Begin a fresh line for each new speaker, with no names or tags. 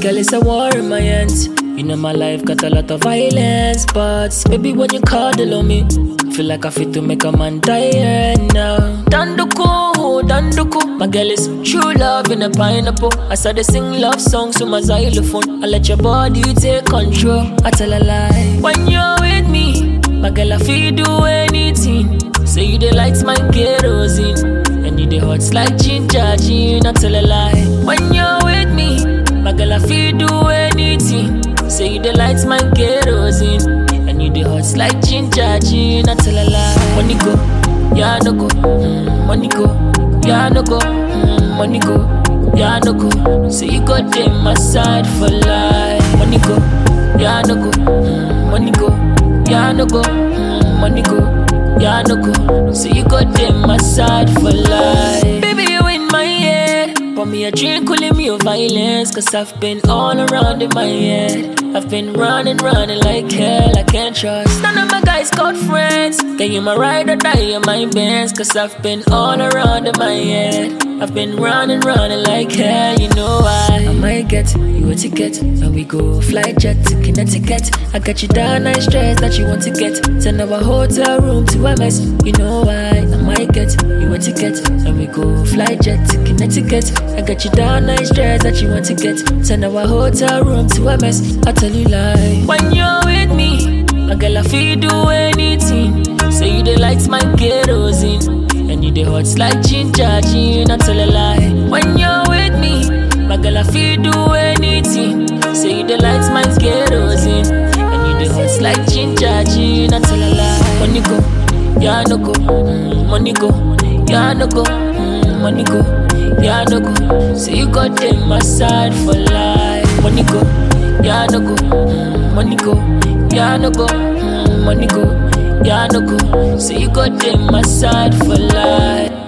girl, it's a war in my hands. You know my life got a lot of violence, but baby when you cuddle on me, feel like I fit to make a man tired now. Danduko, my girl is true love in a pineapple. I started sing love songs to my xylophone. I let your body take control. I tell a lie when you're with me, my girl I feel do anything. Say you the lights my kerosene, and you the hots like ginger gin. I tell a lie when you're with me, my girl I feel do anything. Say you the lights my kerosene, and you the hots like ginger gin. I tell a lie. Money go, yeah no go, money go, yeah no go, money go, yeah no go. Say you got them my side for life. Money go, yeah no go, money go, yeah no go, money go. Yeah, no go. So you got them my side for life. Baby, you in my head. Pour me a drink, calling me a violence. Cause I've been all around in my head. I've been running like hell. I can't trust none of my guys got friends. Can you my ride or die in my bands? Cause I've been all around in my head. I've been running like hell. You know why? I might get you a ticket, and we go fly jet to Connecticut. I got you down nice dress that you want to get. Turn our hotel room to a mess. You know why? I might get you a ticket, and we go fly jet to Connecticut. I got you down nice dress that you want to get. Turn our hotel room to a mess. I tell you lie. When you're with me, my girl I feel do anything. Say you the lights my kerosene, and you the hots like ginger gin. I tell a lie. When you're with me, my girl I feel do anything. Say you the lights my kerosene, and you the hots like ginger gin. I tell a lie. Money go, yeah no go, money go, yeah no go, money go, yeah no go. Say you got them my side for life. Money go, yeah no go, money go, yeah no go, money go, yeah no go. Say you got them my side for life.